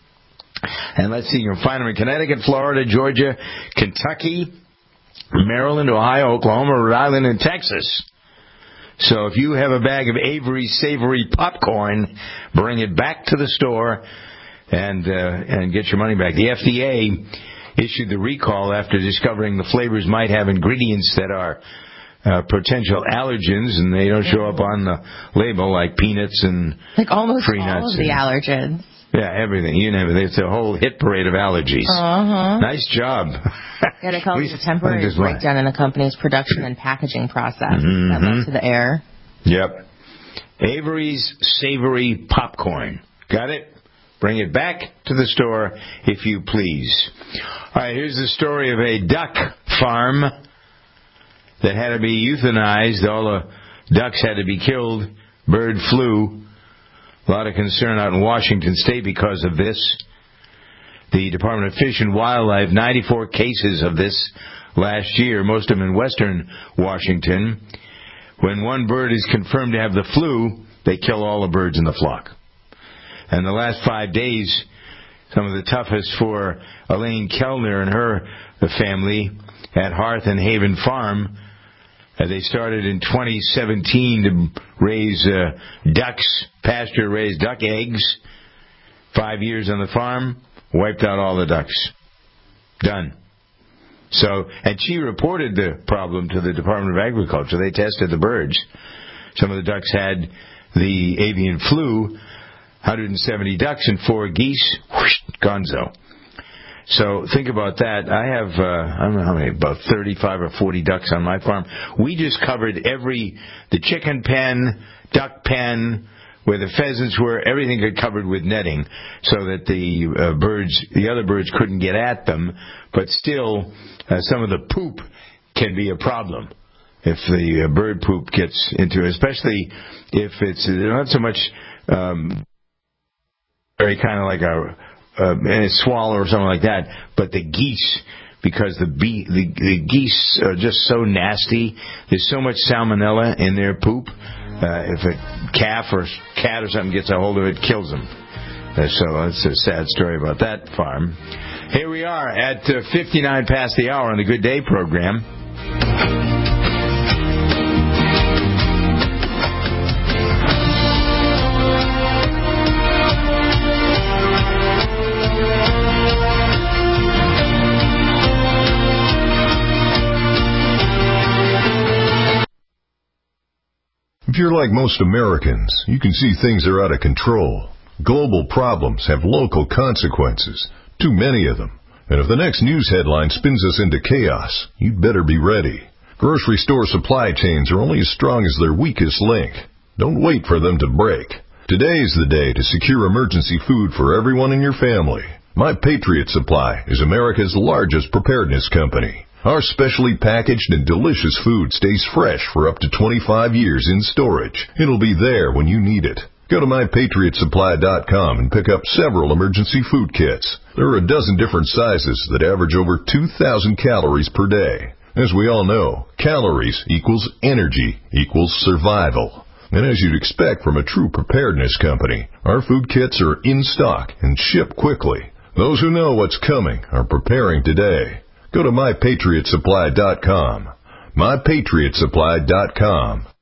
C: And let's see, you can find them in Connecticut, Florida, Georgia, Kentucky, Maryland, Ohio, Oklahoma, Rhode Island, and Texas. So if you have a bag of Avery Savory Popcorn, bring it back to the store and uh, and get your money back. The F D A issued the recall after discovering the flavors might have ingredients that are uh, potential allergens, and they don't show up on the label, like peanuts and
D: like almost
C: tree
D: all
C: nuts
D: of the
C: and,
D: allergens.
C: Yeah, everything. You name it. It's a whole hit parade of allergies.
D: Uh-huh.
C: Nice job.
D: Yeah, it causes a temporary breakdown in a company's production and packaging process
C: Mm-hmm.
D: that led to the air.
C: Yep. Avery's Savory Popcorn. Got it? Bring it back to the store, if you please. All right, here's the story of a duck farm that had to be euthanized. All the ducks had to be killed. Bird flu. A lot of concern out in Washington State because of this. The Department of Fish and Wildlife, ninety-four cases of this last year, most of them in western Washington. When one bird is confirmed to have the flu, they kill all the birds in the flock. And the last five days, some of the toughest for Elaine Kellner and her family at Hearth and Haven Farm. Uh, they started in twenty seventeen to raise uh, ducks, pasture-raised duck eggs. Five years on the farm, wiped out all the ducks. Done. So, and she reported the problem to the Department of Agriculture. They tested the birds. Some of the ducks had the avian flu. one hundred seventy ducks and four geese. Whoosh, gonzo. So think about that. I have, uh, I don't know how many, about thirty-five or forty ducks on my farm. We just covered every, the chicken pen, duck pen, where the pheasants were, everything got covered with netting so that the uh, birds, the other birds couldn't get at them. But still, uh, some of the poop can be a problem if the uh, bird poop gets into it, especially if it's uh, not so much um, very kind of like a, uh, a swallow or something like that, but the geese, because the, bee, the the geese are just so nasty. There's so much salmonella in their poop. Uh, if a calf or cat or something gets a hold of it, kills them. Uh, so that's a sad story about that farm. Here we are at uh, fifty-nine past the hour on the Good Day program.
F: If you're like most Americans, you can see things are out of control. Global problems have local consequences, too many of them. And if the next news headline spins us into chaos, you'd better be ready. Grocery store supply chains are only as strong as their weakest link. Don't wait for them to break. Today is the day to secure emergency food for everyone in your family. My Patriot Supply is America's largest preparedness company. Our specially packaged and delicious food stays fresh for up to twenty-five years in storage. It'll be there when you need it. Go to my patriot supply dot com and pick up several emergency food kits. There are a dozen different sizes that average over two thousand calories per day. As we all know, calories equals energy equals survival. And as you'd expect from a true preparedness company, our food kits are in stock and ship quickly. Those who know what's coming are preparing today. Go to my patriot supply dot com. my patriot supply dot com.